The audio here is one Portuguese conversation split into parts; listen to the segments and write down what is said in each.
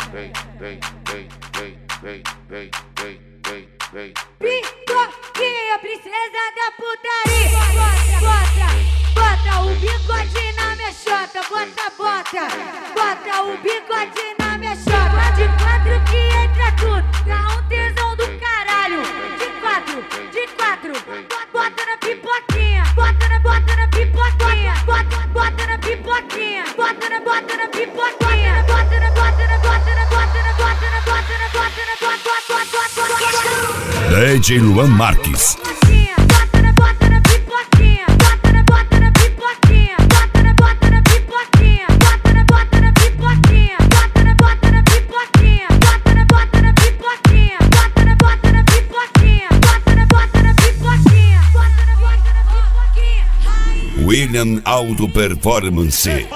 Pipoquinha, princesa da putaria. Bota o bigode na minha chota. Bota o bigode na minha chota. De quatro que entra tudo, dá um tesão do caralho. De quatro, bota na pipoquinha. Bota na pipoquinha. Bota na pipoquinha. Bota na pipoquinha. DJ Luan Marques. William Auto Performance.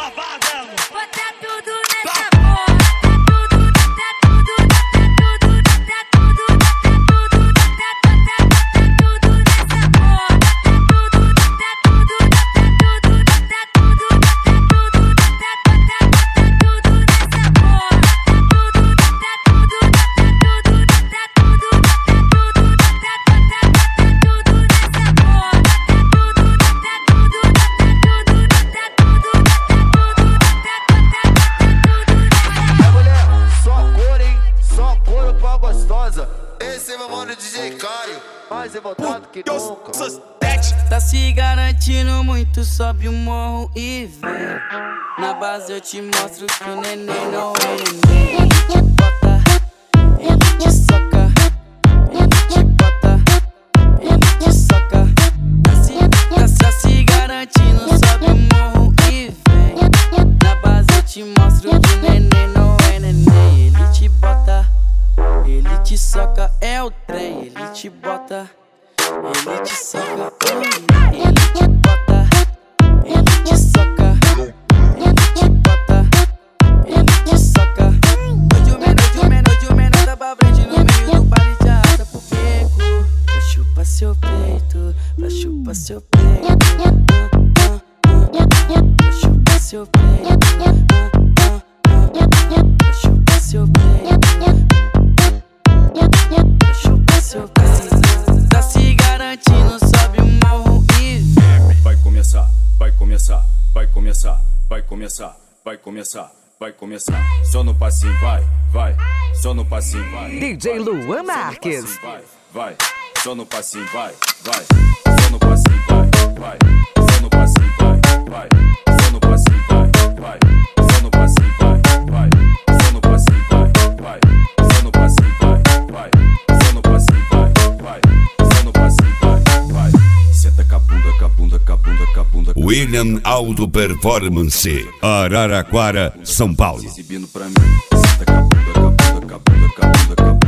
Esse é meu mano DJ Caio, mais revoltado que nunca. Tá se garantindo muito, sobe o morro e vem. Na base eu te mostro que o neném não é neném. Bota, ele te soca. Ele te bota, ele te soca. Tá se garantindo, sobe o morro e vem. Na base eu te mostro que o neném não é neném. Ele te bota, ele te soca, é o trem. Ele te bota, ele te soca. Ele te bota, ele te soca. Ele te bota, ele te soca. Hoje o menor tá pra frente no meio do baile de arrasta pro beco. Pra chupar seu peito, pra chupar seu peito. Pra chupar seu peito. Pra chupar seu peito. Tá se garantindo, sobe o morro e vem. Vai começar, vai começar, vai começar, vai começar, vai começar, vai começar. Só no passinho, vai, só no passinho, vai. DJ Luan Marques. Vai, só no passinho, vai, só no passinho, vai, só no passinho, vai, só no passinho, vai, só no passinho, vai, só no passinho, vai, só no passinho, vai, só no passinho, vai, só no passinho, vai. Senta com a bunda, com a bunda, com a bunda, com a bunda. William Auto Performance, Araraquara, São Paulo. Exibindo pra mim. Senta com a bunda, com a bunda, com a bunda, com a bunda, com a bunda.